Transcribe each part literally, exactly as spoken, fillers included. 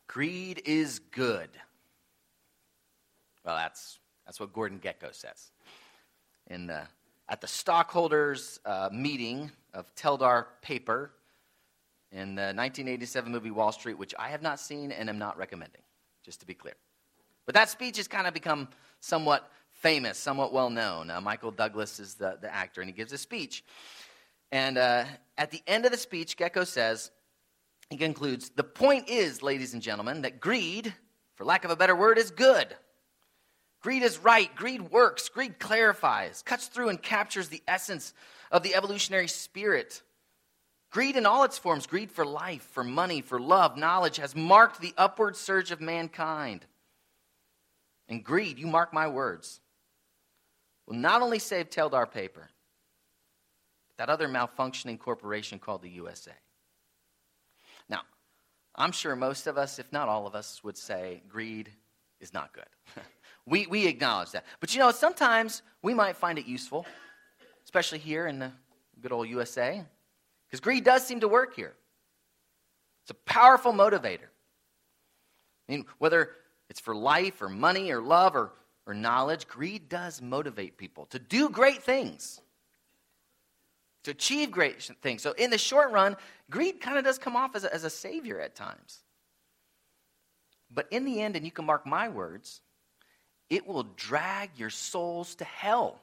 Greed is good. Well, that's that's what Gordon Gekko says. In the, at the stockholders' uh, meeting of Teldar Paper in the nineteen eighty-seven movie Wall Street, which I have not seen and am not recommending, just to be clear. But that speech has kind of become somewhat famous, somewhat well-known. Uh, Michael Douglas is the, the actor, and he gives a speech. And uh, at the end of the speech, Gekko says, he concludes, "The point is, ladies and gentlemen, that greed, for lack of a better word, is good. Greed is right. Greed works. Greed clarifies, cuts through, and captures the essence of the evolutionary spirit. Greed in all its forms, greed for life, for money, for love, knowledge, has marked the upward surge of mankind. And greed, you mark my words, will not only save Teldar Paper, but that other malfunctioning corporation called the U S A. Now, I'm sure most of us, if not all of us, would say greed is not good. we, we acknowledge that. But you know, sometimes we might find it useful, especially here in the good old U S A, because greed does seem to work here. It's a powerful motivator. I mean, whether it's for life or money or love or, or knowledge, greed does motivate people to do great things, to achieve great things. So in the short run, greed kind of does come off as a, as a savior at times. But in the end, and you can mark my words, it will drag your souls to hell.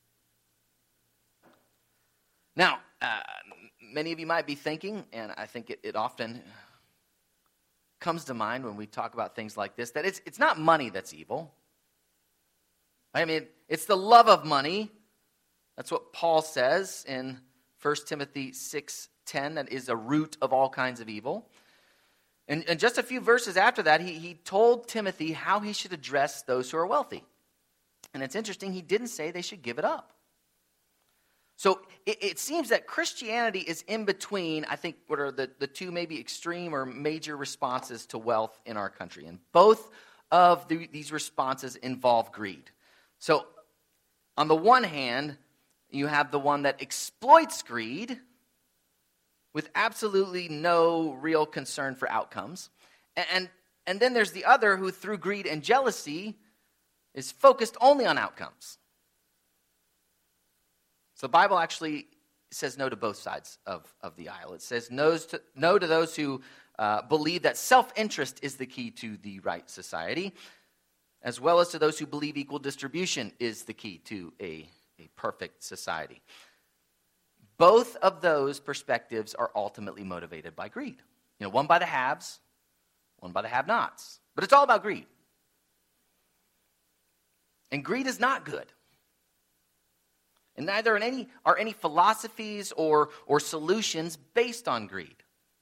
Now, uh, many of you might be thinking, and I think it, it often comes to mind when we talk about things like this, that it's it's not money that's evil. I mean, it's the love of money. That's what Paul says in First Timothy six ten, that is a root of all kinds of evil. And, and just a few verses after that, he, he told Timothy how he should address those who are wealthy. And it's interesting, he didn't say they should give it up. So it, it seems that Christianity is in between, I think, what are the, the two maybe extreme or major responses to wealth in our country. And both of the, these responses involve greed. So on the one hand, you have the one that exploits greed with absolutely no real concern for outcomes. And, and, and then there's the other who, through greed and jealousy, is focused only on outcomes. So the Bible actually says no to both sides of, of the aisle. It says no to, no to those who uh, believe that self-interest is the key to the right society, as well as to those who believe equal distribution is the key to a, a perfect society. Both of those perspectives are ultimately motivated by greed. You know, one by the haves, one by the have-nots. But it's all about greed. And greed is not good. And neither are any, are any philosophies or, or solutions based on greed.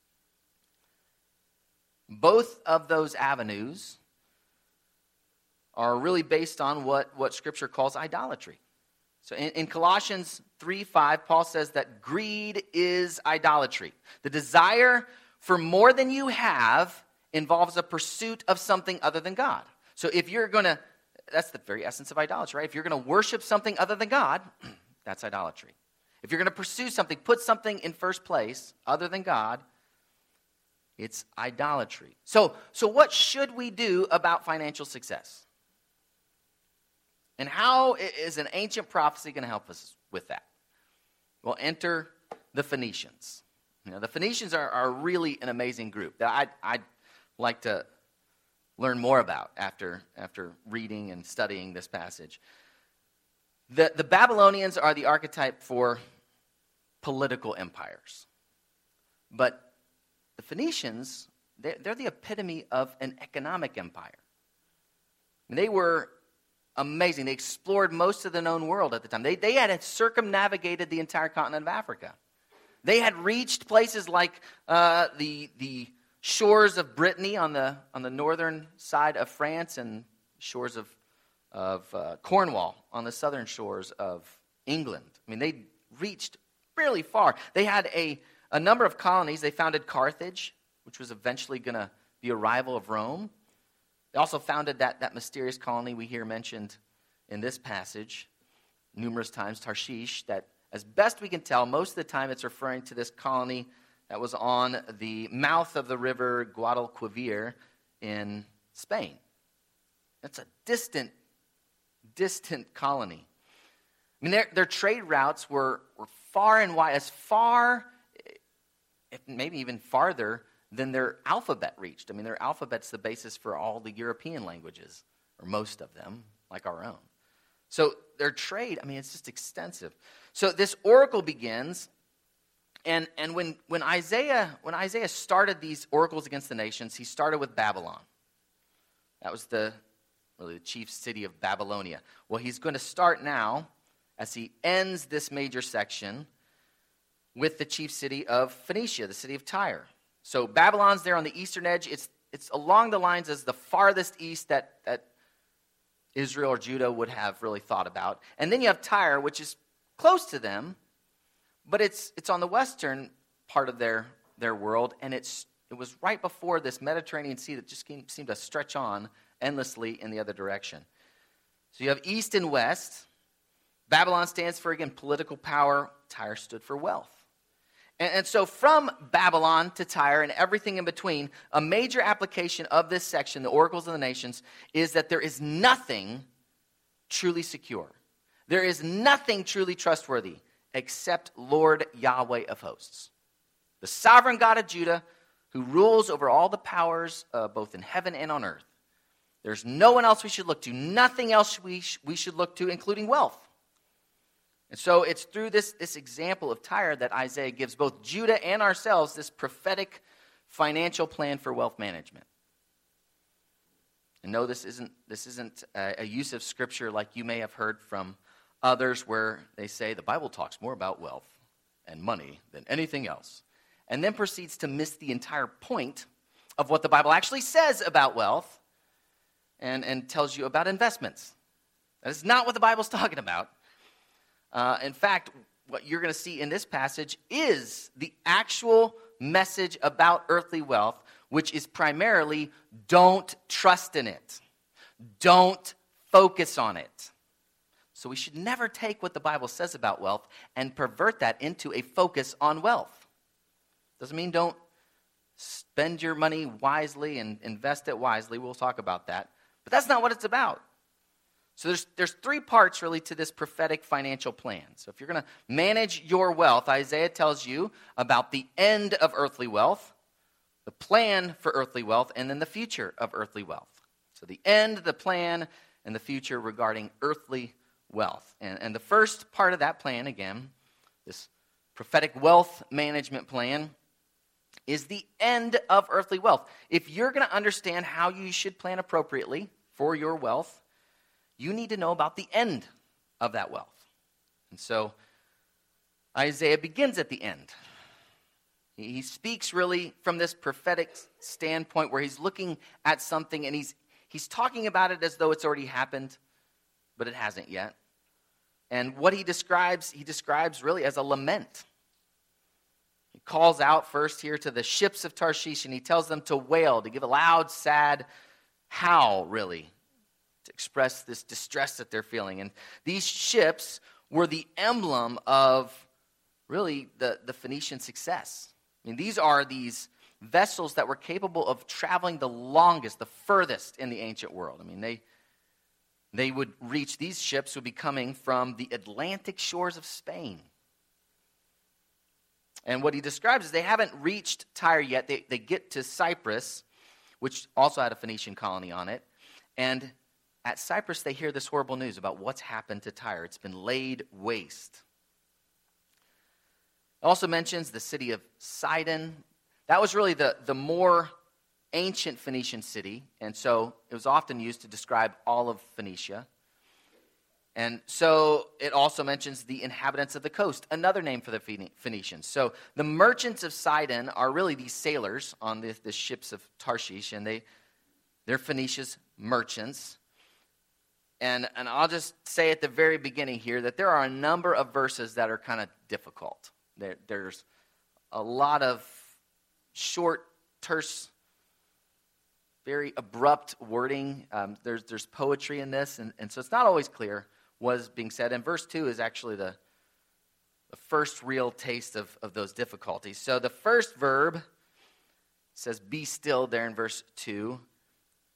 Both of those avenues are really based on what, what Scripture calls idolatry. So in, in Colossians three five, Paul says that greed is idolatry. The desire for more than you have involves a pursuit of something other than God. So if you're going to, that's the very essence of idolatry, right? If you're going to worship something other than God, that's idolatry. If you're going to pursue something, put something in first place other than God, it's idolatry. So, so what should we do about financial success? And how is an ancient prophecy going to help us with that? Well, enter the Phoenicians. You know, the Phoenicians are, are really an amazing group that I'd, I'd like to learn more about after, after reading and studying this passage. The, the Babylonians are the archetype for political empires. But the Phoenicians, they're, they're the epitome of an economic empire. They were amazing. They explored most of the known world at the time. They, they had circumnavigated the entire continent of Africa. They had reached places like uh, the, the shores of Brittany on the, on the northern side of France and shores of, of uh, Cornwall on the southern shores of England. I mean, they reached really far. They had a, a number of colonies. They founded Carthage, which was eventually going to be a rival of Rome. They also founded that, that mysterious colony we hear mentioned in this passage numerous times, Tarshish, that as best we can tell, most of the time it's referring to this colony that was on the mouth of the river Guadalquivir in Spain. It's a distant, distant colony. I mean, their, their trade routes were, were far and wide, as far, if maybe even farther, than their alphabet reached. I mean, their alphabet's the basis for all the European languages, or most of them, like our own. So their trade, I mean, it's just extensive. So this oracle begins, and, and when, when Isaiah when Isaiah started these oracles against the nations, he started with Babylon. That was the really the chief city of Babylonia. Well, he's going to start now, as he ends this major section, with the chief city of Phoenicia, the city of Tyre. So Babylon's there on the eastern edge. It's it's along the lines as the farthest east that, that Israel or Judah would have really thought about. And then you have Tyre, which is close to them, but it's it's on the western part of their, their world, and it's it was right before this Mediterranean Sea that just came, seemed to stretch on endlessly in the other direction. So you have east and west. Babylon stands for, again, political power. Tyre stood for wealth. And, and so from Babylon to Tyre and everything in between, a major application of this section, the oracles of the nations, is that there is nothing truly secure. There is nothing truly trustworthy except Lord Yahweh of hosts, the sovereign God of Judah, who rules over all the powers uh, both in heaven and on earth. There's no one else we should look to, nothing else we, sh- we should look to, including wealth. And so it's through this, this example of Tyre that Isaiah gives both Judah and ourselves this prophetic financial plan for wealth management. And no, this isn't, this isn't a, a use of Scripture like you may have heard from others where they say the Bible talks more about wealth and money than anything else, and then proceeds to miss the entire point of what the Bible actually says about wealth and, and tells you about investments. That is not what the Bible's talking about. Uh, in fact, what you're going to see in this passage is the actual message about earthly wealth, which is primarily don't trust in it. Don't focus on it. So we should never take what the Bible says about wealth and pervert that into a focus on wealth. Doesn't mean don't spend your money wisely and invest it wisely. We'll talk about that. But that's not what it's about. So there's, there's three parts really to this prophetic financial plan. So if you're going to manage your wealth, Isaiah tells you about the end of earthly wealth, the plan for earthly wealth, and then the future of earthly wealth. So the end, the plan, and the future regarding earthly wealth. And, and the first part of that plan, again, this prophetic wealth management plan, is the end of earthly wealth. If you're going to understand how you should plan appropriately for your wealth, you need to know about the end of that wealth. And so Isaiah begins at the end. He speaks really from this prophetic standpoint where he's looking at something and he's he's talking about it as though it's already happened, but it hasn't yet. And what he describes, he describes really as a lament. He calls out first here to the ships of Tarshish, and he tells them to wail, to give a loud, sad howl, really, to express this distress that they're feeling. And these ships were the emblem of, really, the, the Phoenician success. I mean, these are these vessels that were capable of traveling the longest, the furthest in the ancient world. I mean, they, they would reach, these ships would be coming from the Atlantic shores of Spain. And what he describes is they haven't reached Tyre yet. They, they get to Cyprus, which also had a Phoenician colony on it. And at Cyprus, they hear this horrible news about what's happened to Tyre. It's been laid waste. It also mentions the city of Sidon. That was really the, the more ancient Phoenician city. And so it was often used to describe all of Phoenicia. And so it also mentions the inhabitants of the coast, another name for the Phoenicians. So the merchants of Sidon are really these sailors on the, the ships of Tarshish, and they, they're Phoenicia's merchants. And, and I'll just say at the very beginning here that there are a number of verses that are kind of difficult. There, there's a lot of short, terse, very abrupt wording. Um, there's, there's poetry in this, and, and so it's not always clear what is being said. And verse two is actually the, the first real taste of, of those difficulties. So the first verb says, be still, there in verse two.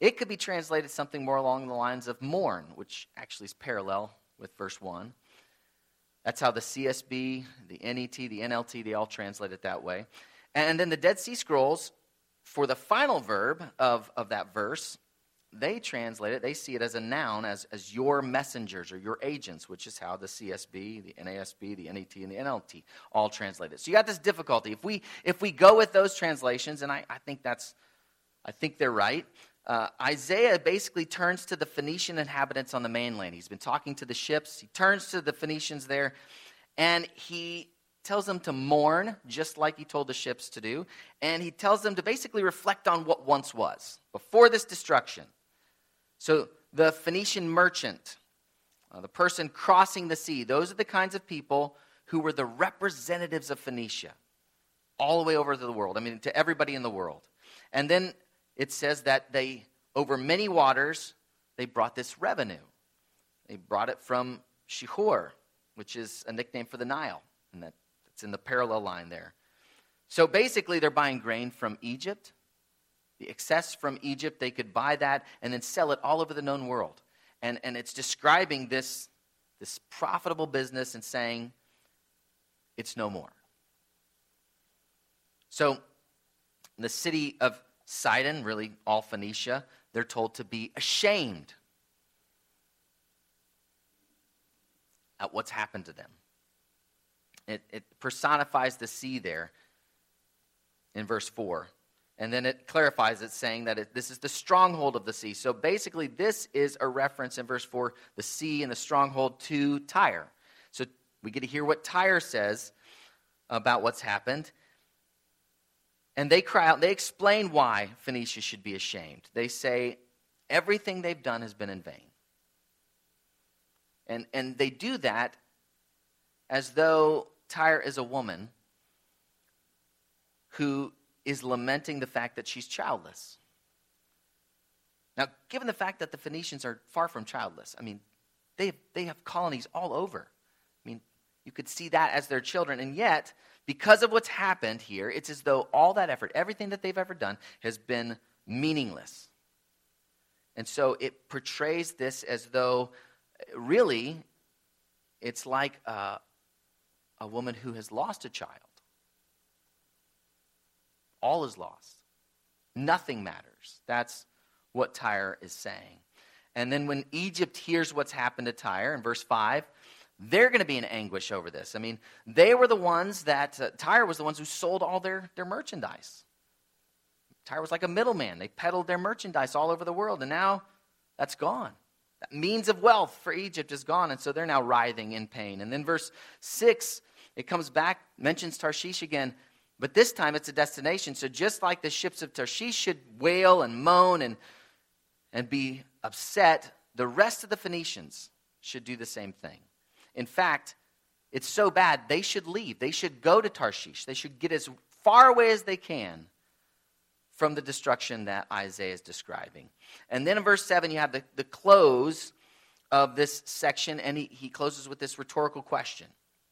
It could be translated something more along the lines of mourn, which actually is parallel with verse one. That's how the C S B, the N E T, the N L T, they all translate it that way. And then the Dead Sea Scrolls, for the final verb of, of that verse, they translate it, they see it as a noun, as, as your messengers or your agents, which is how the C S B, the N A S B, the N E T, and the N L T all translate it. So you got this difficulty. If we if we go with those translations, and I, I think that's, I think they're right, uh, Isaiah basically turns to the Phoenician inhabitants on the mainland. He's been talking to the ships. He turns to the Phoenicians there, and he tells them to mourn, just like he told the ships to do. And he tells them to basically reflect on what once was, before this destruction. So the Phoenician merchant, uh, the person crossing the sea, those are the kinds of people who were the representatives of Phoenicia, all the way over to the world, I mean, to everybody in the world. And then it says that they, over many waters, they brought this revenue. They brought it from Shihor, which is a nickname for the Nile, and that, that's in the parallel line there. So basically, they're buying grain from Egypt. The excess from Egypt, they could buy that and then sell it all over the known world. And, and it's describing this, this profitable business and saying, it's no more. So the city of Sidon, really all Phoenicia, they're told to be ashamed at what's happened to them. It, it personifies the sea there in verse four. And then it clarifies it, saying that it, this is the stronghold of the sea. So basically, this is a reference in verse four, the sea and the stronghold, to Tyre. So we get to hear what Tyre says about what's happened. And they cry out, they explain why Phoenicia should be ashamed. They say, everything they've done has been in vain. And, and they do that as though Tyre is a woman who is lamenting the fact that she's childless. Now, given the fact that the Phoenicians are far from childless, I mean, they, they have colonies all over. I mean, you could see that as their children. And yet, because of what's happened here, it's as though all that effort, everything that they've ever done, has been meaningless. And so it portrays this as though, really, it's like a, a woman who has lost a child. All is lost. Nothing matters. That's what Tyre is saying. And then when Egypt hears what's happened to Tyre, in verse five, they're going to be in anguish over this. I mean, they were the ones that, uh, Tyre was the ones who sold all their, their merchandise. Tyre was like a middleman. They peddled their merchandise all over the world, and now that's gone. That means of wealth for Egypt is gone, and so they're now writhing in pain. And then verse six, it comes back, mentions Tarshish again, but this time it's a destination. So just like the ships of Tarshish should wail and moan and, and be upset, the rest of the Phoenicians should do the same thing. In fact, it's so bad, they should leave. They should go to Tarshish. They should get as far away as they can from the destruction that Isaiah is describing. And then in verse seven, you have the, the close of this section, and he, he closes with this rhetorical question.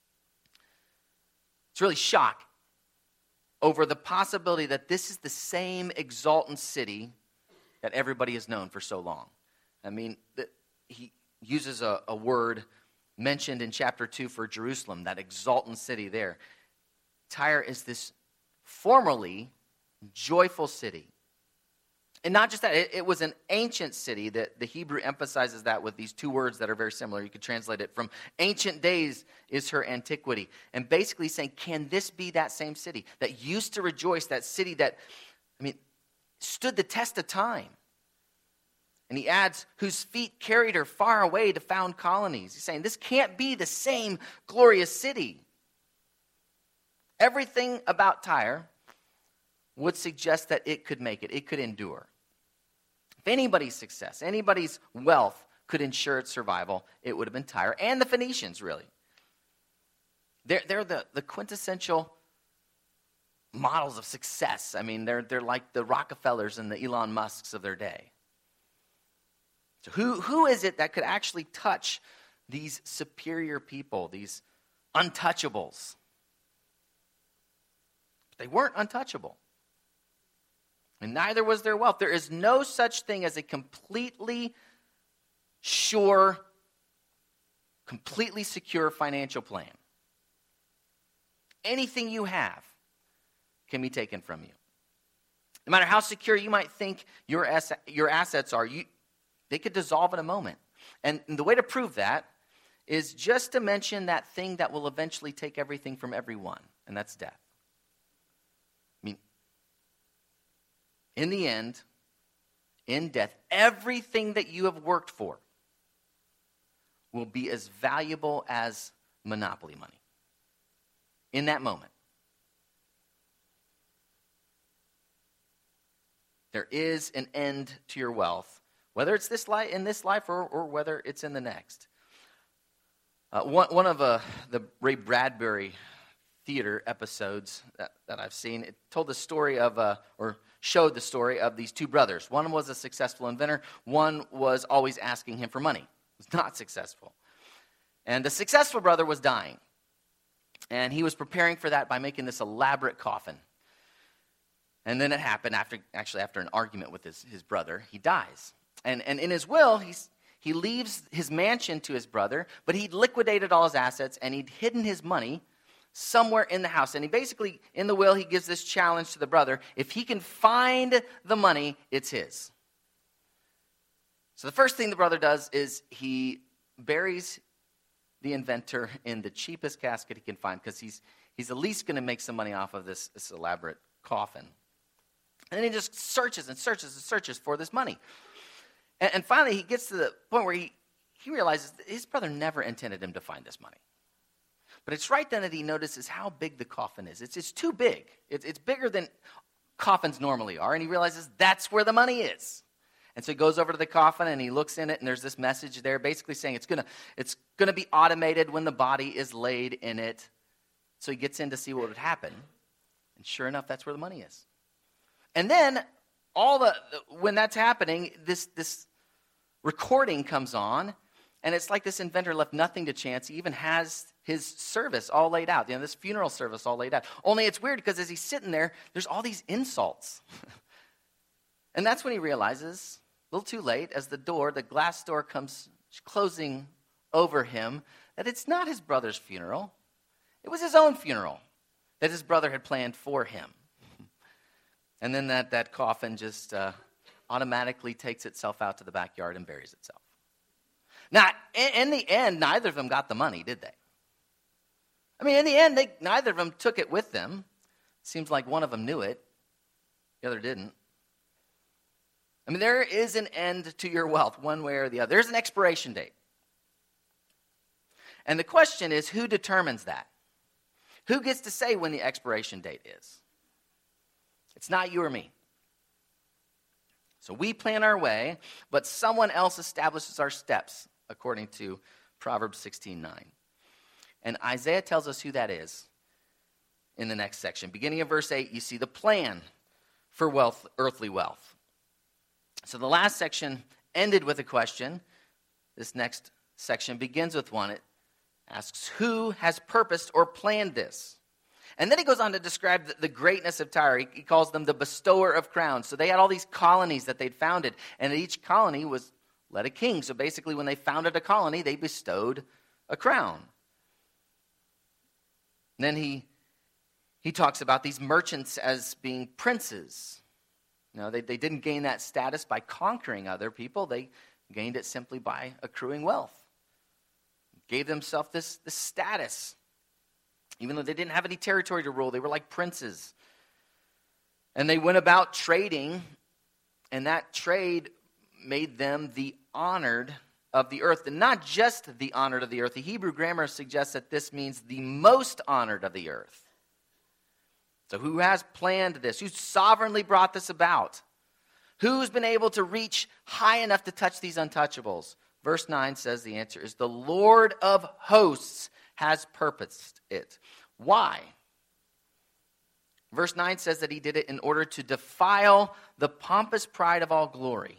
It's really shock over the possibility that this is the same exultant city that everybody has known for so long. I mean, the, he uses a, a word mentioned in chapter two for Jerusalem, that exultant city there. Tyre is this formerly joyful city. And not just that, it, it was an ancient city. That the Hebrew emphasizes that with these two words that are very similar. You could translate it from ancient days is her antiquity. And basically saying, can this be that same city that used to rejoice, that city that, I mean, stood the test of time? And he adds, whose feet carried her far away to found colonies. He's saying, this can't be the same glorious city. Everything about Tyre would suggest that it could make it. It could endure. If anybody's success, anybody's wealth could ensure its survival, it would have been Tyre and the Phoenicians, really. They're, they're the, the quintessential models of success. I mean, they're, they're like the Rockefellers and the Elon Musks of their day. So who, who is it that could actually touch these superior people, these untouchables? They weren't untouchable. and neither was their wealth. There is no such thing as a completely sure, completely secure financial plan. Anything you have can be taken from you. No matter how secure you might think your ass- your assets are, you, they could dissolve in a moment. And the way to prove that is just to mention that thing that will eventually take everything from everyone, and that's death. I mean, in the end, in death, everything that you have worked for will be as valuable as Monopoly money. In that moment. There is an end to your wealth, whether it's this life, in this life or, or whether it's in the next. Uh, one, one of uh, the Ray Bradbury theater episodes that, that I've seen, it told the story of, uh, or showed the story of these two brothers. One was a successful inventor. One was always asking him for money. Was not successful. And the successful brother was dying. And he was preparing for that by making this elaborate coffin. And then it happened after, actually after an argument with his, his brother, he dies. And, and in his will, he's, he leaves his mansion to his brother, but he'd liquidated all his assets and he'd hidden his money somewhere in the house. And he basically, in the will, he gives this challenge to the brother. If he can find the money, it's his. So the first thing the brother does is he buries the inventor in the cheapest casket he can find, because he's, he's at least going to make some money off of this, this elaborate coffin. And then he just searches and searches and searches for this money. And, and finally, he gets to the point where he, he realizes that his brother never intended him to find this money. But it's right then that he notices how big the coffin is. It's, it's too big. It's, it's bigger than coffins normally are. And he realizes that's where the money is. And so he goes over to the coffin and he looks in it, and there's this message there basically saying it's gonna, it's gonna be automated when the body is laid in it. So he gets in to see what would happen. And sure enough, that's where the money is. And then, all the when that's happening, this, this recording comes on, and it's like this inventor left nothing to chance. He even has his service all laid out, you know, this funeral service all laid out. Only it's weird because as he's sitting there, there's all these insults. And that's when he realizes, a little too late, as the door, the glass door comes closing over him, that it's not his brother's funeral. It was his own funeral that his brother had planned for him. And then that, that coffin just uh, automatically takes itself out to the backyard and buries itself. Now, in, in the end, neither of them got the money, did they? I mean, in the end, they, neither of them took it with them. Seems like one of them knew it, the other didn't. I mean, there is an end to your wealth, one way or the other. There's an expiration date. And the question is, who determines that? Who gets to say when the expiration date is? It's not you or me. So we plan our way, but someone else establishes our steps, according to Proverbs sixteen nine. And Isaiah tells us who that is in the next section. Beginning of verse eight, you see the plan for wealth, earthly wealth. So the last section ended with a question. This next section begins with one. It asks, who has purposed or planned this? And then he goes on to describe the greatness of Tyre. He calls them the bestower of crowns. So they had all these colonies that they'd founded, and each colony was led a king. So basically when they founded a colony, they bestowed a crown. And then he, he talks about these merchants as being princes. You know, they, they didn't gain that status by conquering other people. They gained it simply by accruing wealth. Gave themselves this, this status. Even though they didn't have any territory to rule, they were like princes. And they went about trading, and that trade made them the honored of the earth. And not just the honored of the earth. The Hebrew grammar suggests that this means the most honored of the earth. So who has planned this? Who's sovereignly brought this about? Who's been able to reach high enough to touch these untouchables? Verse nine says the answer is the Lord of hosts has purposed it. Why? Verse nine says that he did it in order to defile the pompous pride of all glory,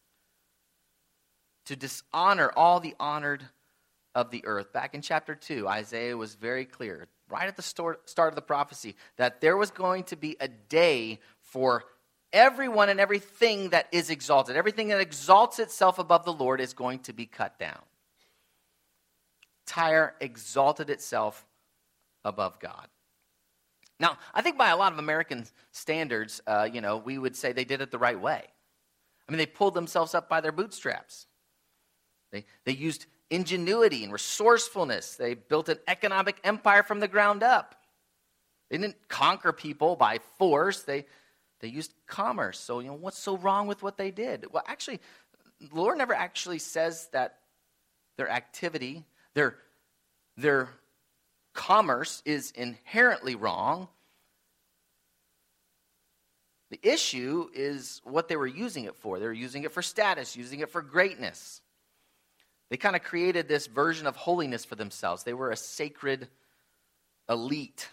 to dishonor all the honored of the earth. Back in chapter two, Isaiah was very clear, right at the start of the prophecy, that there was going to be a day for everyone and everything that is exalted, everything that exalts itself above the Lord is going to be cut down. Tyre exalted itself above God. Now, I think by a lot of American standards, uh, you know, we would say they did it the right way. I mean, they pulled themselves up by their bootstraps. They, they used ingenuity and resourcefulness. They built an economic empire from the ground up. They didn't conquer people by force. They, they used commerce. So, you know, what's so wrong with what they did? Well, actually, the Lord never actually says that their activity, their, their commerce is inherently wrong. The issue is what they were using it for. They were using it for status, using it for greatness. They kind of created this version of holiness for themselves. They were a sacred elite.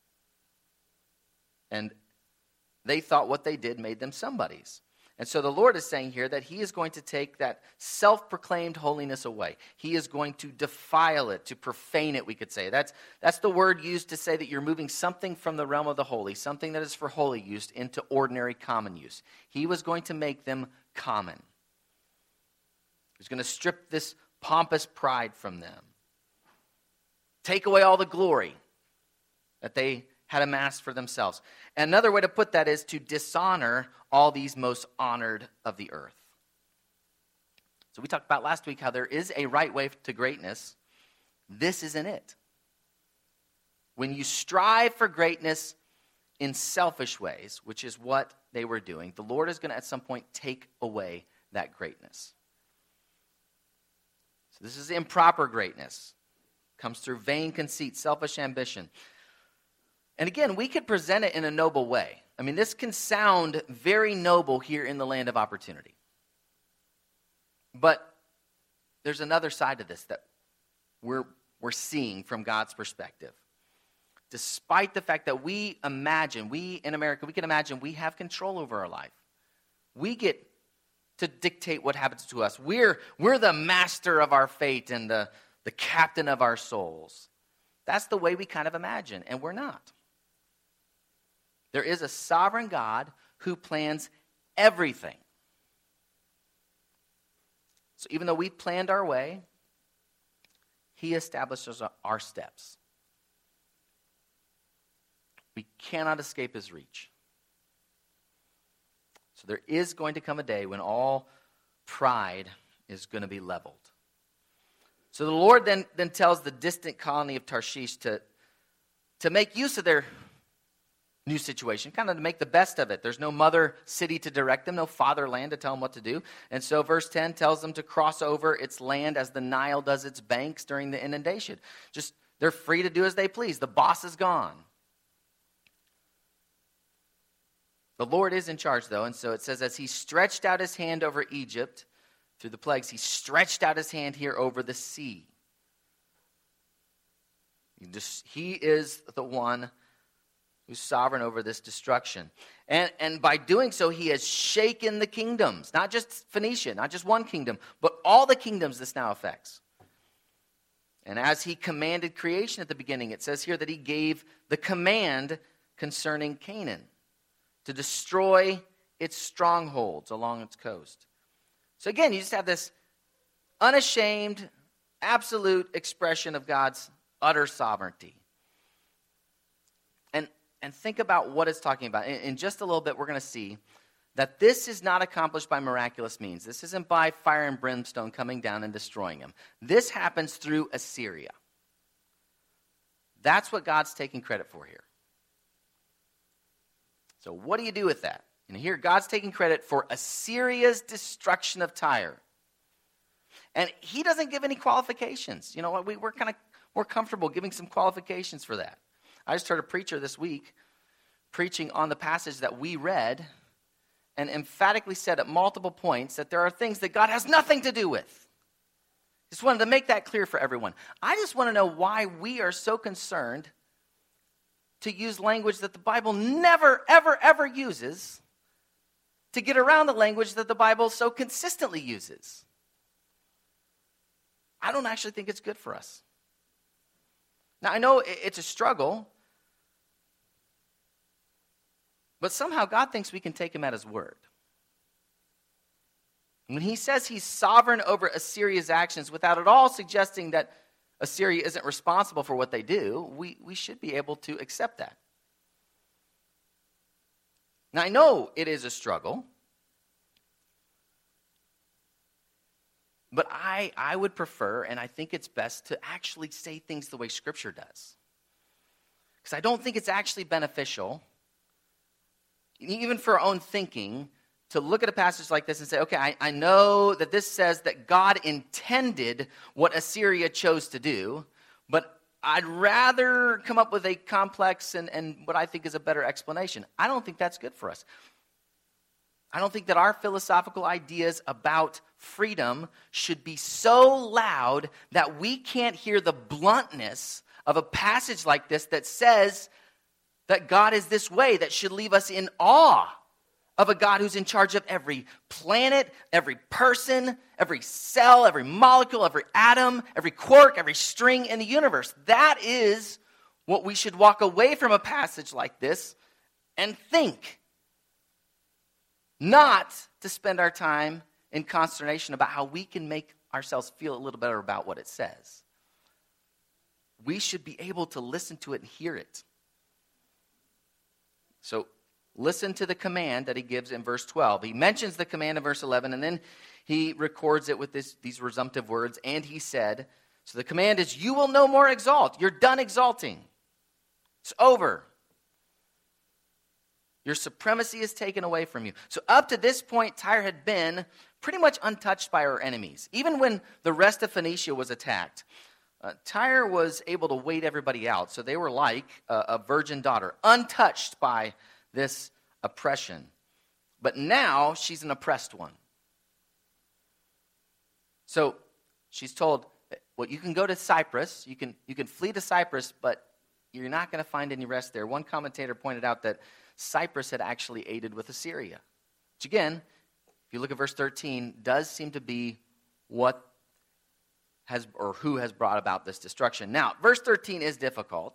And they thought what they did made them somebodies. And so the Lord is saying here that he is going to take that self-proclaimed holiness away. He is going to defile it, to profane it, we could say. That's, that's the word used to say that you're moving something from the realm of the holy, something that is for holy use, into ordinary common use. He was going to make them common. He was going to strip this pompous pride from them. Take away all the glory that they had amassed for themselves. And another way to put that is to dishonor all these most honored of the earth. So we talked about last week how there is a right way to greatness. This isn't it. When you strive for greatness in selfish ways, which is what they were doing, the Lord is going to at some point take away that greatness. So this is improper greatness. It comes through vain conceit, selfish ambition. And again, we could present it in a noble way. I mean, this can sound very noble here in the land of opportunity. But there's another side to this that we're, we're seeing from God's perspective. Despite the fact that we imagine, we in America, we can imagine we have control over our life. We get to dictate what happens to us. We're, we're the master of our fate and the, the captain of our souls. That's the way we kind of imagine, and we're not. There is a sovereign God who plans everything. So even though we planned our way, he establishes our steps. We cannot escape his reach. So there is going to come a day when all pride is going to be leveled. So the Lord then, then tells the distant colony of Tarshish to, to make use of their new situation, kind of to make the best of it. There's no mother city to direct them, no fatherland to tell them what to do. And so verse ten tells them to cross over its land as the Nile does its banks during the inundation. Just, they're free to do as they please. The boss is gone. The Lord is in charge, though, and so it says, as he stretched out his hand over Egypt through the plagues, he stretched out his hand here over the sea. He, just, he is the one who's sovereign over this destruction. And, and by doing so, he has shaken the kingdoms. Not just Phoenicia, not just one kingdom, but all the kingdoms this now affects. And as he commanded creation at the beginning, it says here that he gave the command concerning Canaan to destroy its strongholds along its coast. So again, you just have this unashamed, absolute expression of God's utter sovereignty. And And think about what it's talking about. In, in just a little bit, we're going to see that this is not accomplished by miraculous means. This isn't by fire and brimstone coming down and destroying them. This happens through Assyria. That's what God's taking credit for here. So what do you do with that? And here, God's taking credit for Assyria's destruction of Tyre. And he doesn't give any qualifications. You know what? We, we're kind of more comfortable giving some qualifications for that. I just heard a preacher this week preaching on the passage that we read and emphatically said at multiple points that there are things that God has nothing to do with. Just wanted to make that clear for everyone. I just want to know why we are so concerned to use language that the Bible never, ever, ever uses to get around the language that the Bible so consistently uses. I don't actually think it's good for us. Now, I know it's a struggle But somehow God thinks we can take him at his word. When he says he's sovereign over Assyria's actions without at all suggesting that Assyria isn't responsible for what they do, we, we should be able to accept that. Now, I know it is a struggle, but I, I would prefer, and I think it's best, to actually say things the way Scripture does. Because I don't think it's actually beneficial, even for our own thinking, to look at a passage like this and say, okay, I, I know that this says that God intended what Assyria chose to do, but I'd rather come up with a complex and, and what I think is a better explanation. I don't think that's good for us. I don't think that our philosophical ideas about freedom should be so loud that we can't hear the bluntness of a passage like this that says that God is this way, that should leave us in awe of a God who's in charge of every planet, every person, every cell, every molecule, every atom, every quark, every string in the universe. That is what we should walk away from a passage like this and think. Not to spend our time in consternation about how we can make ourselves feel a little better about what it says. We should be able to listen to it and hear it. So, listen to the command that he gives in verse twelve. He mentions the command in verse eleven, and then he records it with this, these resumptive words, and he said, so the command is, you will no more exalt. You're done exalting. It's over. Your supremacy is taken away from you. So up to this point, Tyre had been pretty much untouched by her enemies. Even when the rest of Phoenicia was attacked, uh, Tyre was able to wait everybody out. So they were like a, a virgin daughter, untouched by this oppression. But now she's an oppressed one. So she's told, well, you can go to Cyprus, you can you can flee to Cyprus, but you're not going to find any rest there. One commentator pointed out that Cyprus had actually aided with Assyria. Which again, if you look at verse thirteen, does seem to be what has or who has brought about this destruction. Now, verse thirteen is difficult.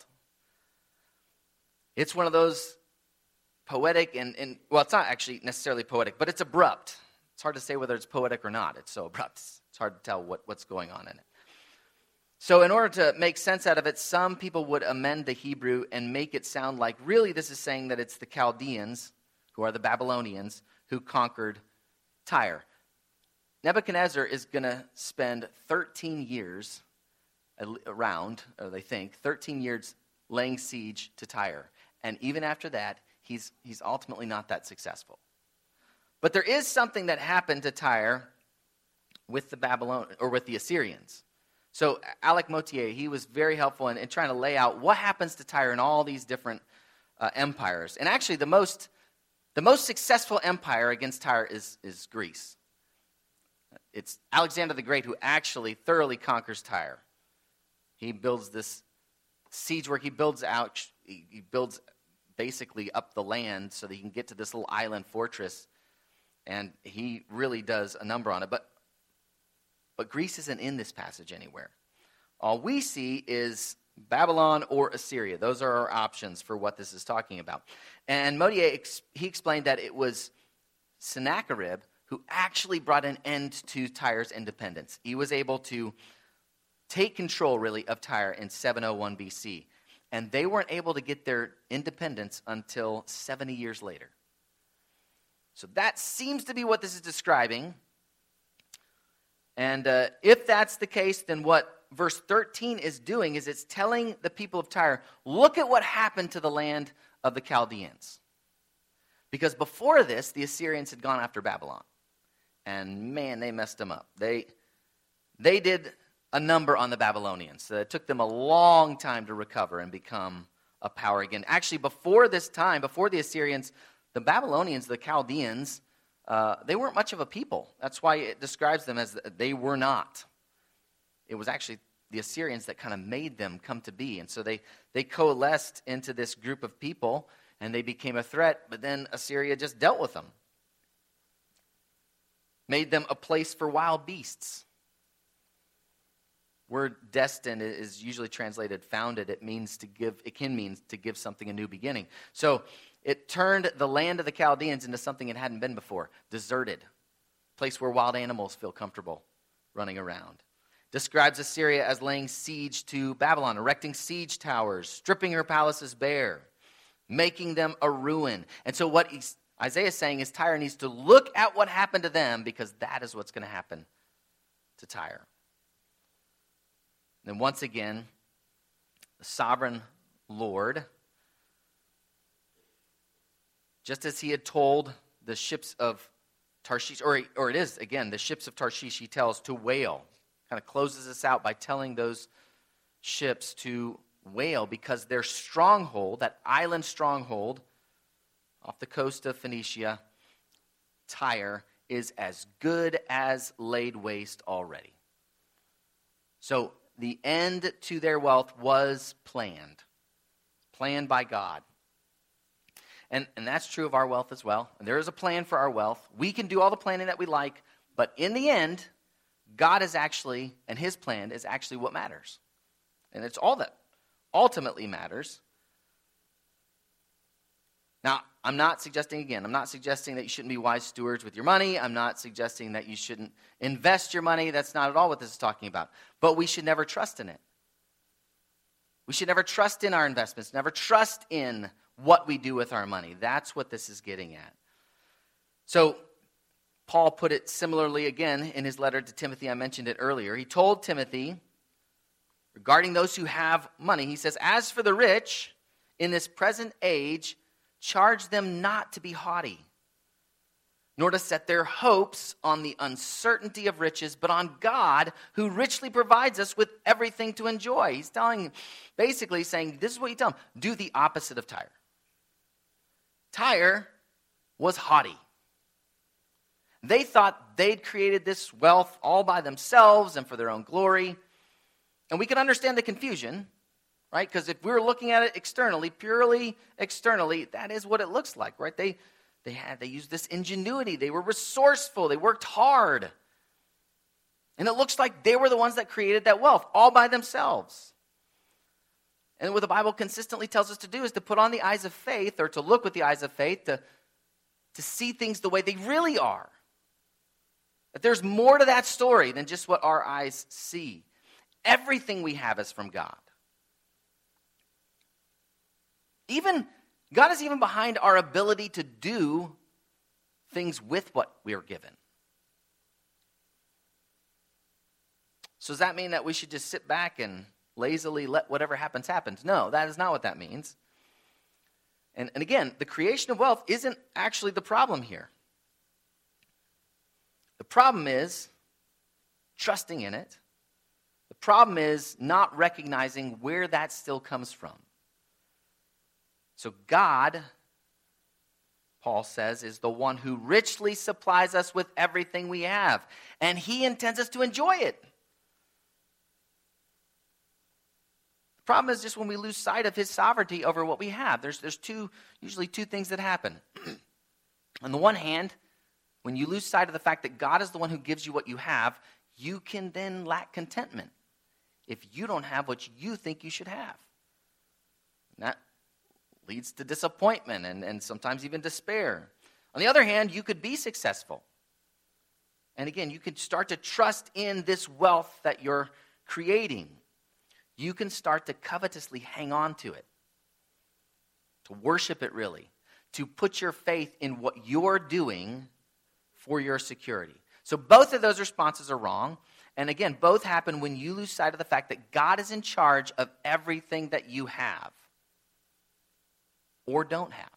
It's one of those poetic and, and, well, it's not actually necessarily poetic, but it's abrupt. It's hard to say whether it's poetic or not. It's so abrupt. It's hard to tell what, what's going on in it. So in order to make sense out of it, some people would amend the Hebrew and make it sound like really this is saying that it's the Chaldeans, who are the Babylonians, who conquered Tyre. Nebuchadnezzar is going to spend thirteen years around, or they think, thirteen years laying siege to Tyre. And even after that, he's, he's ultimately not that successful. But there is something that happened to Tyre with the Babylon or with the Assyrians. So Alec Motier, he was very helpful in, in trying to lay out what happens to Tyre in all these different uh, empires. And actually, the most the most successful empire against Tyre is, is Greece. It's Alexander the Great who actually thoroughly conquers Tyre. He builds this siege work. He builds out. He builds basically up the land so that he can get to this little island fortress, and he really does a number on it. But But Greece isn't in this passage anywhere. All we see is Babylon or Assyria. Those are our options for what this is talking about. And Motier, he explained that it was Sennacherib who actually brought an end to Tyre's independence. He was able to take control, really, of Tyre in seven oh one B C. And they weren't able to get their independence until seventy years later. So that seems to be what this is describing. And uh, if that's the case, then what verse thirteen is doing is it's telling the people of Tyre, look at what happened to the land of the Chaldeans. Because before this, the Assyrians had gone after Babylon. And man, they messed them up. They, they did a number on the Babylonians. So it took them a long time to recover and become a power again. Actually, before this time, before the Assyrians, the Babylonians, the Chaldeans, Uh, they weren't much of a people. That's why it describes them as they were not. It was actually the Assyrians that kind of made them come to be. And so they, they coalesced into this group of people, and they became a threat, but then Assyria just dealt with them. Made them a place for wild beasts. Word destined is usually translated founded. It means to give, it can mean to give something a new beginning. So It turned the land of the Chaldeans into something it hadn't been before, deserted, a place where wild animals feel comfortable running around. Describes Assyria as laying siege to Babylon, erecting siege towers, stripping her palaces bare, making them a ruin. And so what Isaiah is saying is Tyre needs to look at what happened to them, because that is what's going to happen to Tyre. Then once again, the sovereign Lord, just as he had told the ships of Tarshish, or, or it is, again, the ships of Tarshish, he tells to wail. Kind of closes us out by telling those ships to wail, because their stronghold, that island stronghold off the coast of Phoenicia, Tyre, is as good as laid waste already. So the end to their wealth was planned, planned by God. And, and that's true of our wealth as well. And there is a plan for our wealth. We can do all the planning that we like, but in the end, God is actually, and his plan is actually what matters. And it's all that ultimately matters. Now, I'm not suggesting, again, I'm not suggesting that you shouldn't be wise stewards with your money. I'm not suggesting that you shouldn't invest your money. That's not at all what this is talking about. But we should never trust in it. We should never trust in our investments, never trust in what we do with our money. That's what this is getting at. So, Paul put it similarly again in his letter to Timothy. I mentioned it earlier. He told Timothy, regarding those who have money, he says, as for the rich in this present age, charge them not to be haughty, nor to set their hopes on the uncertainty of riches, but on God, who richly provides us with everything to enjoy. He's telling, basically saying, this is what you tell them. Do the opposite of Tyre. Tyre was haughty. They thought they'd created this wealth all by themselves and for their own glory. And we can understand the confusion, right? Because if we're looking at it externally, purely externally, that is what it looks like, right? They they had they used this ingenuity. They were resourceful. They worked hard. And it looks like they were the ones that created that wealth all by themselves. And what the Bible consistently tells us to do is to put on the eyes of faith, or to look with the eyes of faith, to, to see things the way they really are. That there's more to that story than just what our eyes see. Everything we have is from God. Even, God is even behind our ability to do things with what we are given. So does that mean that we should just sit back and lazily let whatever happens happen? No, that is not what that means. And, and again, the creation of wealth isn't actually the problem here. The problem is trusting in it. The problem is not recognizing where that still comes from. So God, Paul says, is the one who richly supplies us with everything we have. And he intends us to enjoy it. The problem is just when we lose sight of his sovereignty over what we have. There's, there's two, usually two things that happen. On the one hand, when you lose sight of the fact that God is the one who gives you what you have, you can then lack contentment if you don't have what you think you should have. And that leads to disappointment and, and sometimes even despair. On the other hand, you could be successful. And again, you could start to trust in this wealth that you're creating. You can start to covetously hang on to it, to worship it really, to put your faith in what you're doing for your security. So both of those responses are wrong. And again, both happen when you lose sight of the fact that God is in charge of everything that you have or don't have.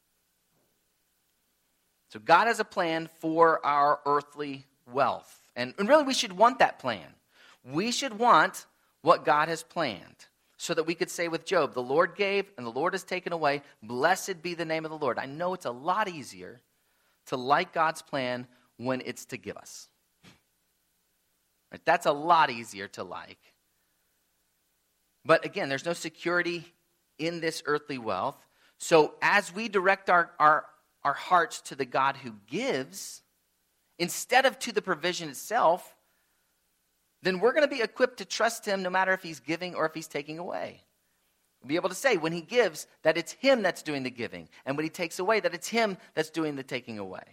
So God has a plan for our earthly wealth. And, and really, we should want that plan. We should want what God has planned so that we could say with Job, the Lord gave and the Lord has taken away. Blessed be the name of the Lord. I know it's a lot easier to like God's plan when it's to give us. Right? That's a lot easier to like. But again, there's no security in this earthly wealth. So as we direct our, our, our hearts to the God who gives, instead of to the provision itself, then we're going to be equipped to trust him no matter if he's giving or if he's taking away. be able to say when he gives that it's him that's doing the giving, and when he takes away that it's him that's doing the taking away.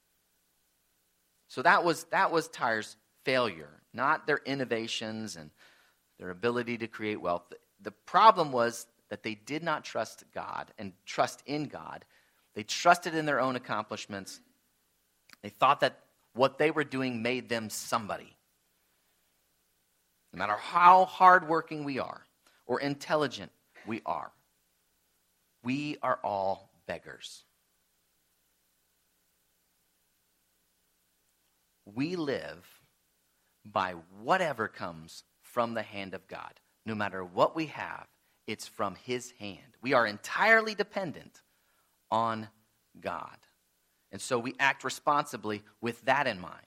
So that was that was Tyre's failure, not their innovations and their ability to create wealth. The problem was that they did not trust God and trust in God. They trusted in their own accomplishments. They thought that what they were doing made them somebody. No matter how hardworking we are or intelligent we are, we are all beggars. We live by whatever comes from the hand of God. No matter what we have, it's from his hand. We are entirely dependent on God. And so we act responsibly with that in mind.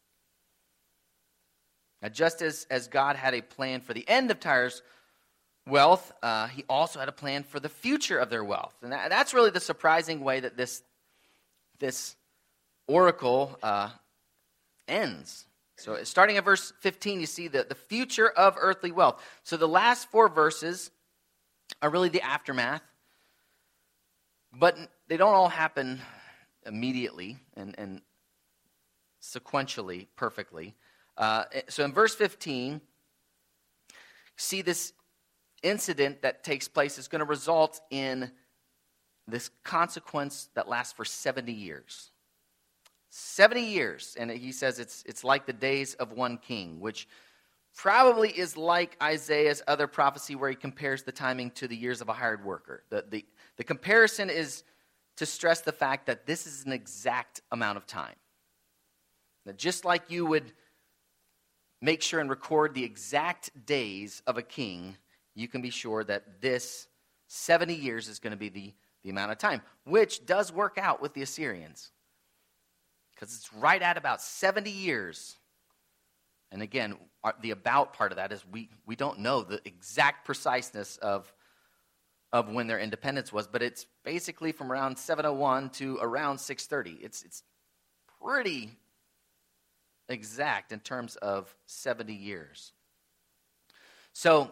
Now, just as, as God had a plan for the end of Tyre's wealth, uh, he also had a plan for the future of their wealth. And that, that's really the surprising way that this, this oracle uh, ends. So starting at verse fifteen, you see the, the future of earthly wealth. So the last four verses are really the aftermath, but they don't all happen immediately and, and sequentially, perfectly. Uh, so in verse fifteen, see this incident that takes place is going to result in this consequence that lasts for seventy years. seventy years, and he says it's it's like the days of one king, which probably is like Isaiah's other prophecy where he compares the timing to the years of a hired worker. The, the, the comparison is to stress the fact that this is an exact amount of time. That just like you would make sure and record the exact days of a king, you can be sure that this seventy years is going to be the, the amount of time, which does work out with the Assyrians. Because it's right at about seventy years. And again, the about part of that is we, we don't know the exact preciseness of, of when their independence was, but it's basically from around seven oh one to around six thirty. It's, it's pretty exact in terms of seventy years. So,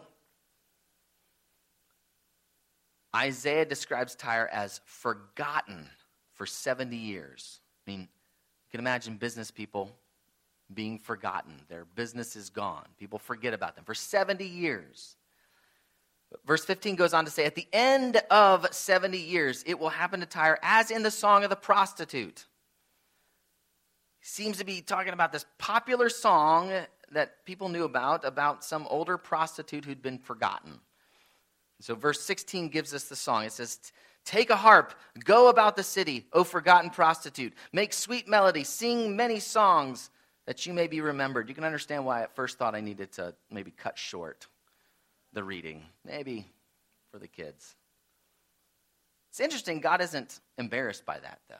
Isaiah describes Tyre as forgotten for seventy years. I mean, you can imagine business people being forgotten. Their business is gone. People forget about them for seventy years. Verse fifteen goes on to say, at the end of seventy years, it will happen to Tyre as in the song of the prostitute. He seems to be talking about this popular song that people knew about, about some older prostitute who'd been forgotten. So verse sixteen gives us the song. It says, take a harp, go about the city, O forgotten prostitute. Make sweet melody, sing many songs that you may be remembered. You can understand why I at first thought I needed to maybe cut short the reading. Maybe for the kids. It's interesting, God isn't embarrassed by that, though.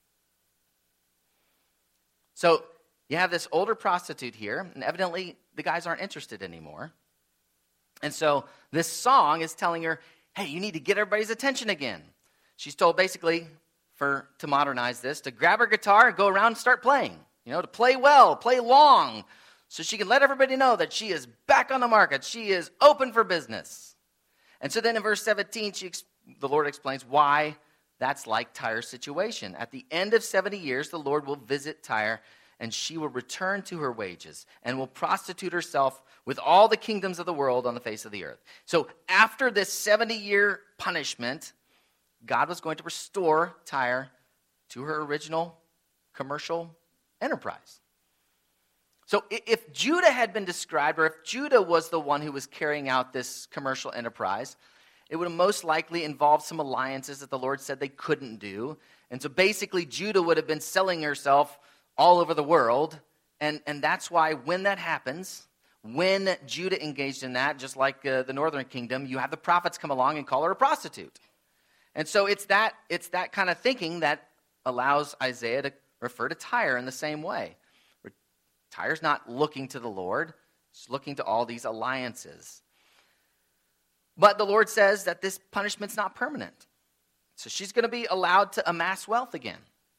So you have this older prostitute here, and evidently the guys aren't interested anymore. And so this song is telling her, hey, you need to get everybody's attention again. She's told basically, for to modernize this, to grab her guitar and go around and start playing. You know, to play well, play long, so she can let everybody know that she is back on the market. She is open for business. And so then in verse seventeen, she, the Lord explains why that's like Tyre's situation. At the end of seventy years, the Lord will visit Tyre, and she will return to her wages and will prostitute herself with all the kingdoms of the world on the face of the earth. So after this seventy-year punishment, God was going to restore Tyre to her original commercial enterprise. So if Judah had been described, or if Judah was the one who was carrying out this commercial enterprise, it would have most likely involved some alliances that the Lord said they couldn't do. And so basically Judah would have been selling herself all over the world. And, and that's why when that happens, when Judah engaged in that, just like uh, the northern kingdom, you have the prophets come along and call her a prostitute. And so it's that, it's that kind of thinking that allows Isaiah to refer to Tyre in the same way. Tyre's not looking to the Lord. She's looking to all these alliances. But the Lord says that this punishment's not permanent. So she's going to be allowed to amass wealth again.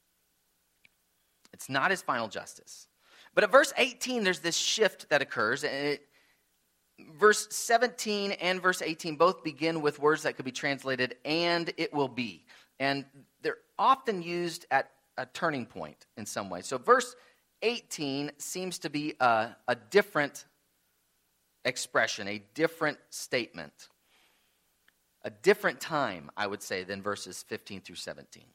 It's not his final justice. But at verse eighteen, there's this shift that occurs. And it, verse seventeen and verse eighteen both begin with words that could be translated, and it will be. And they're often used at a turning point in some way. So verse eighteen seems to be a, a different expression, a different statement, a different time, I would say, than verses fifteen through seventeen.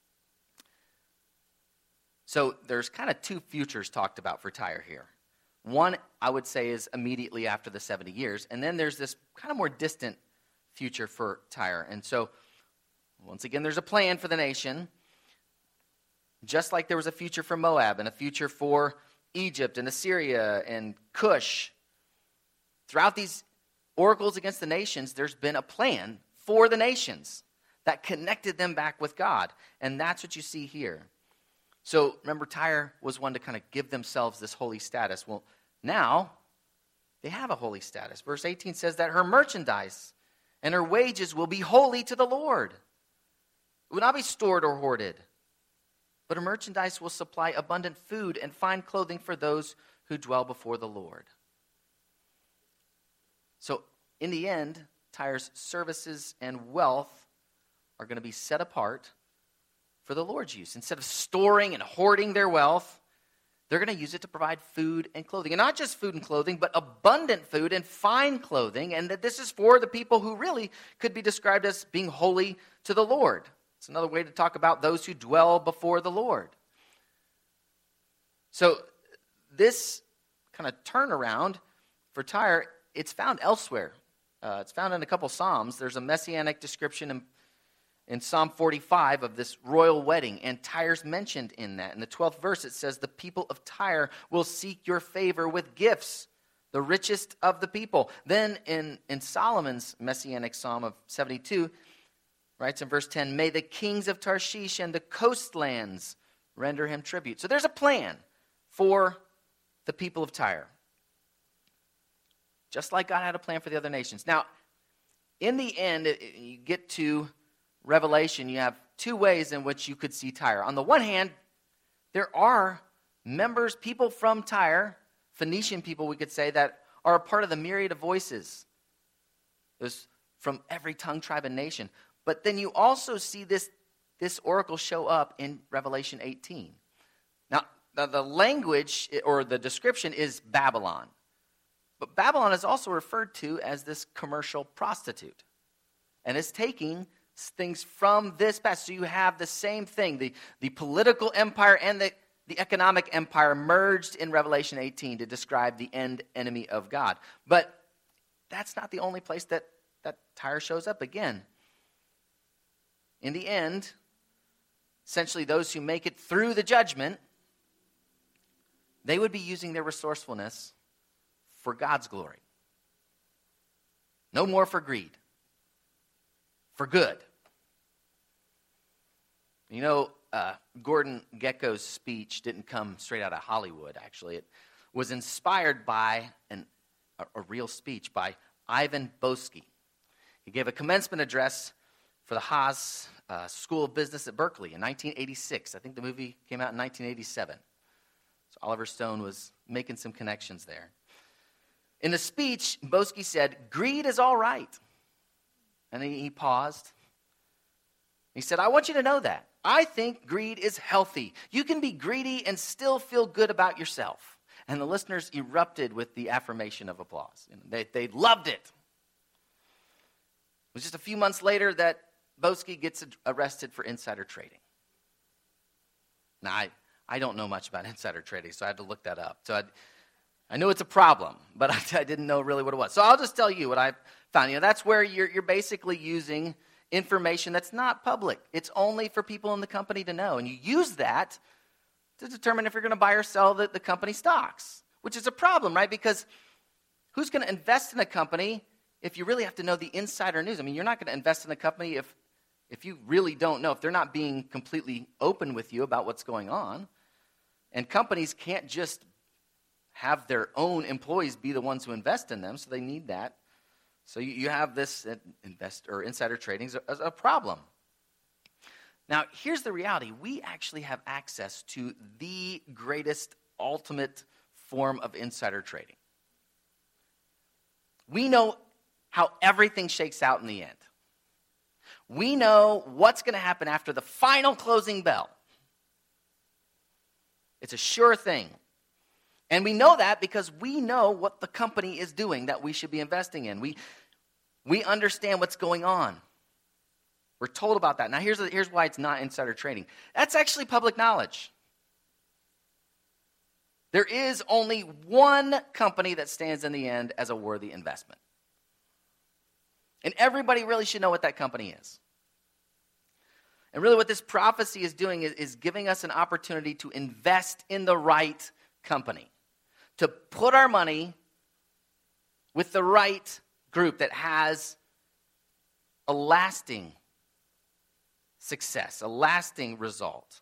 So there's kind of two futures talked about for Tyre here. One, I would say, is immediately after the seventy years, and then there's this kind of more distant future for Tyre. And so, once again, there's a plan for the nation, just like there was a future for Moab and a future for Egypt and Assyria and Cush. Throughout these oracles against the nations, there's been a plan for the nations that connected them back with God, and that's what you see here. So remember, Tyre was one to kind of give themselves this holy status. Well, now they have a holy status. Verse eighteen says that her merchandise and her wages will be holy to the Lord. It will not be stored or hoarded, but her merchandise will supply abundant food and fine clothing for those who dwell before the Lord. So in the end, Tyre's services and wealth are going to be set apart for the Lord's use. Instead of storing and hoarding their wealth, they're going to use it to provide food and clothing. And not just food and clothing, but abundant food and fine clothing. And that this is for the people who really could be described as being holy to the Lord. It's another way to talk about those who dwell before the Lord. So this kind of turnaround for Tyre, it's found elsewhere. Uh, it's found in a couple Psalms. There's a messianic description in In Psalm forty-five of this royal wedding, and Tyre's mentioned in that. In the twelfth verse, it says, the people of Tyre will seek your favor with gifts, the richest of the people. Then in, in Solomon's messianic psalm of seventy-two, writes in verse ten, may the kings of Tarshish and the coastlands render him tribute. So there's a plan for the people of Tyre, just like God had a plan for the other nations. Now, in the end, it, you get to Revelation, you have two ways in which you could see Tyre. On the one hand, there are members, people from Tyre, Phoenician people, we could say, that are a part of the myriad of voices. There's from every tongue, tribe, and nation. But then you also see this, this oracle show up in Revelation eighteen. Now, the, the language or the description is Babylon. But Babylon is also referred to as this commercial prostitute. And it's taking things from this past. So you have the same thing. The, the political empire and the, the economic empire merged in Revelation eighteen to describe the end enemy of God. But that's not the only place that, that Tyre shows up again. In the end, essentially those who make it through the judgment, they would be using their resourcefulness for God's glory. No more for greed. For good. You know, uh, Gordon Gekko's speech didn't come straight out of Hollywood, actually. It was inspired by an, a, a real speech by Ivan Boesky. He gave a commencement address for the Haas uh, School of Business at Berkeley in nineteen eighty-six. I think the movie came out in nineteen eighty-seven. So Oliver Stone was making some connections there. In the speech, Boesky said, greed is all right. And he, he paused. He said, I want you to know that. I think greed is healthy. You can be greedy and still feel good about yourself. And the listeners erupted with the affirmation of applause. They, they loved it. It was just a few months later that Boesky gets arrested for insider trading. Now, I, I don't know much about insider trading, so I had to look that up. So I, I know it's a problem, but I, I didn't know really what it was. So I'll just tell you what I found. You know, that's where you're, you're basically using information that's not public. It's only for people in the company to know. And you use that to determine if you're going to buy or sell the, the company stocks, which is a problem, right? Because who's going to invest in a company if you really have to know the insider news? I mean, you're not going to invest in a company if, if you really don't know, if they're not being completely open with you about what's going on. And companies can't just have their own employees be the ones who invest in them, so they need that. So you, you have this invest or insider trading as a, a problem. Now, here's the reality. We actually have access to the greatest, ultimate form of insider trading. We know how everything shakes out in the end. We know what's going to happen after the final closing bell. It's a sure thing. And we know that because we know what the company is doing that we should be investing in. We, we understand what's going on. We're told about that. Now, here's, here's why it's not insider trading. That's actually public knowledge. There is only one company that stands in the end as a worthy investment. And everybody really should know what that company is. And really what this prophecy is doing is, is giving us an opportunity to invest in the right company. To put our money with the right group that has a lasting success, a lasting result.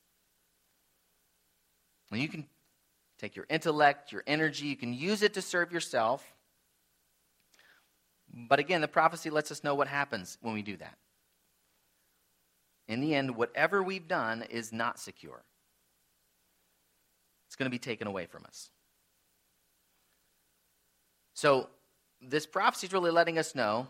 And you can take your intellect, your energy, you can use it to serve yourself. But again, the prophecy lets us know what happens when we do that. In the end, whatever we've done is not secure. It's going to be taken away from us. So this prophecy is really letting us know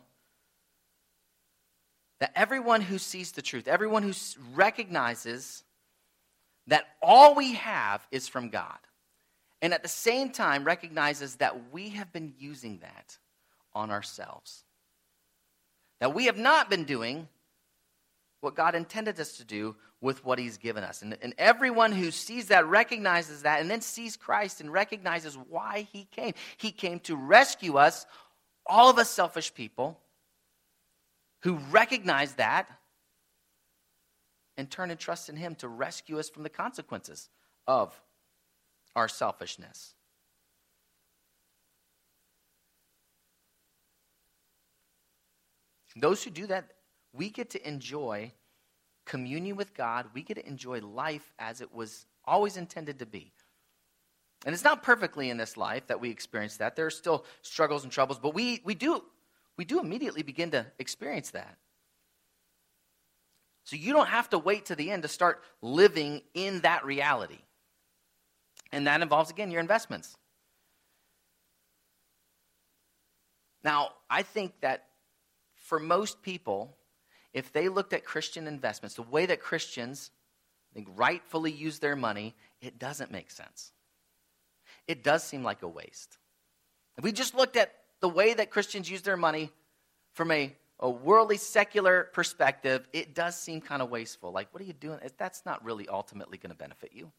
that everyone who sees the truth, everyone who recognizes that all we have is from God, and at the same time recognizes that we have been using that on ourselves, that we have not been doing what God intended us to do with what he's given us. And, and everyone who sees that recognizes that and then sees Christ and recognizes why he came. He came to rescue us, all of us selfish people, who recognize that and turn and trust in him to rescue us from the consequences of our selfishness. Those who do that, we get to enjoy communion with God. We get to enjoy life as it was always intended to be. And it's not perfectly in this life that we experience that. There are still struggles and troubles, but we, we do we do immediately begin to experience that. So you don't have to wait to the end to start living in that reality. And that involves, again, your investments. Now, I think that for most people, if they looked at Christian investments, the way that Christians, I think, rightfully use their money, it doesn't make sense. It does seem like a waste. If we just looked at the way that Christians use their money from a, a worldly, secular perspective, it does seem kind of wasteful. Like, what are you doing? That's not really ultimately going to benefit you.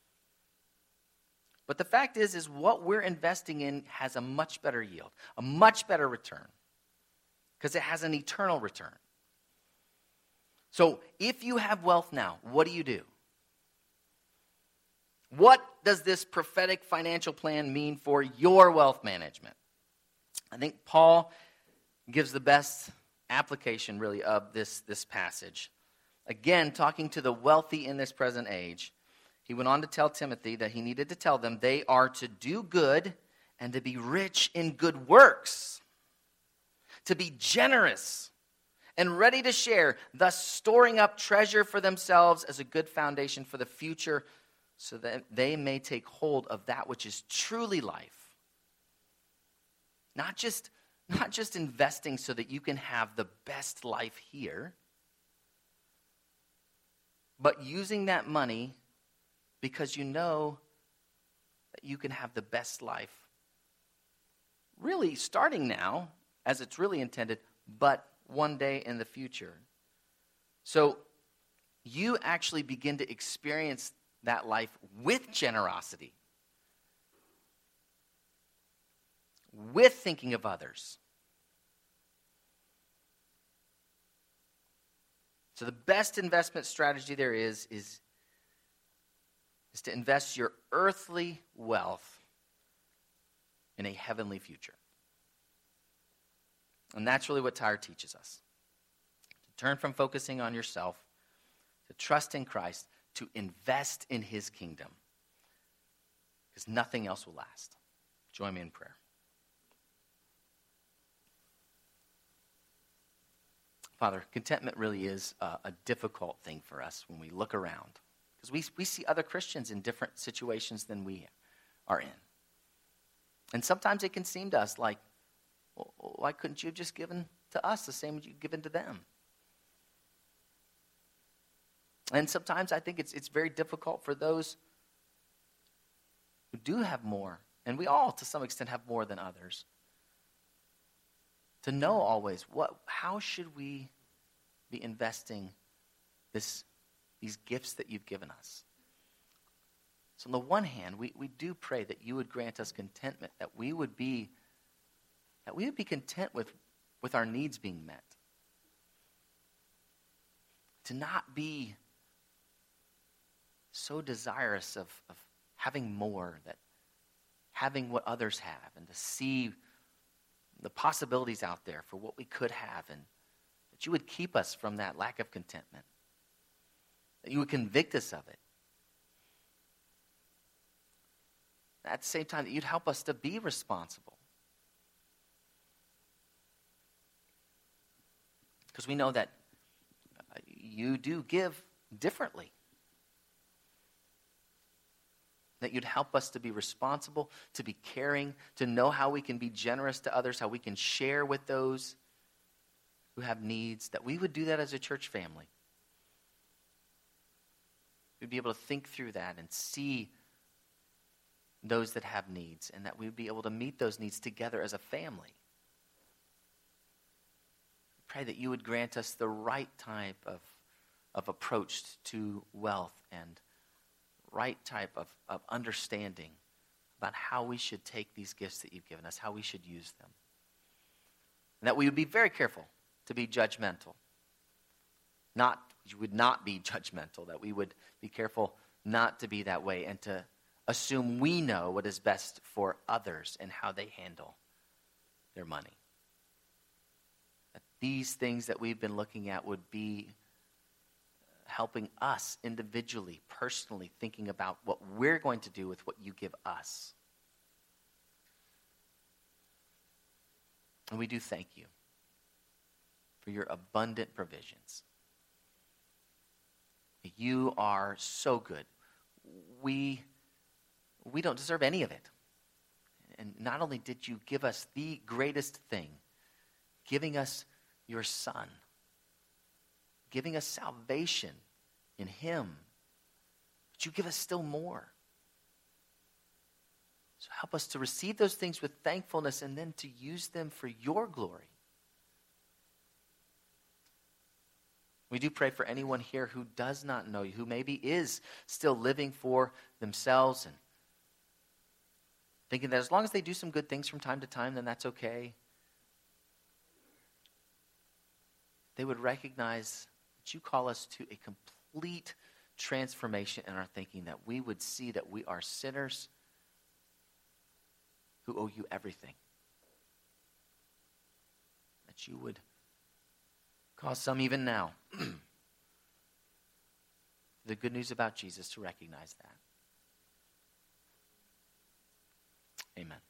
But the fact is, is what we're investing in has a much better yield, a much better return, because it has an eternal return. So if you have wealth now, what do you do? What does this prophetic financial plan mean for your wealth management? I think Paul gives the best application, really, of this, this passage. Again, talking to the wealthy in this present age, he went on to tell Timothy that he needed to tell them they are to do good and to be rich in good works, to be generous and ready to share, thus storing up treasure for themselves as a good foundation for the future, so that they may take hold of that which is truly life. Not just, not just investing so that you can have the best life here, but using that money because you know that you can have the best life, really starting now, as it's really intended, but one day in the future. So you actually begin to experience that life with generosity, with thinking of others. So the best investment strategy there is, is, is to invest your earthly wealth in a heavenly future. And that's really what Tyre teaches us. To turn from focusing on yourself, to trust in Christ, to invest in his kingdom. Because nothing else will last. Join me in prayer. Father, contentment really is a, a difficult thing for us when we look around. Because we, we see other Christians in different situations than we are in. And sometimes it can seem to us like Well, why couldn't you have just given to us the same as you've given to them? And sometimes I think it's it's very difficult for those who do have more, and we all to some extent have more than others, to know always what how should we be investing this these gifts that you've given us. So on the one hand, we, we do pray that you would grant us contentment, that we would be that we would be content with, with our needs being met. To not be so desirous of, of having more, that having what others have, and to see the possibilities out there for what we could have, and that you would keep us from that lack of contentment, that you would convict us of it. At the same time, that you'd help us to be responsible. Because we know that you do give differently. That you'd help us to be responsible, to be caring, to know how we can be generous to others, how we can share with those who have needs, that we would do that as a church family. We'd be able to think through that and see those that have needs, and that we'd be able to meet those needs together as a family. Pray that you would grant us the right type of, of approach to wealth and right type of, of understanding about how we should take these gifts that you've given us, how we should use them. And that we would be very careful to be judgmental. Not, you would not be judgmental, that we would be careful not to be that way and to assume we know what is best for others and how they handle their money. That these things that we've been looking at would be helping us individually, personally, thinking about what we're going to do with what you give us. And we do thank you for your abundant provisions. You are so good. We, we don't deserve any of it. And not only did you give us the greatest thing, giving us your Son, giving us salvation in him, but you give us still more. So help us to receive those things with thankfulness and then to use them for your glory. We do pray for anyone here who does not know you, who maybe is still living for themselves and thinking that as long as they do some good things from time to time, then that's okay. They would recognize that you call us to a complete transformation in our thinking, that we would see that we are sinners who owe you everything. That you would cause some even now, the good news about Jesus, to recognize that. Amen.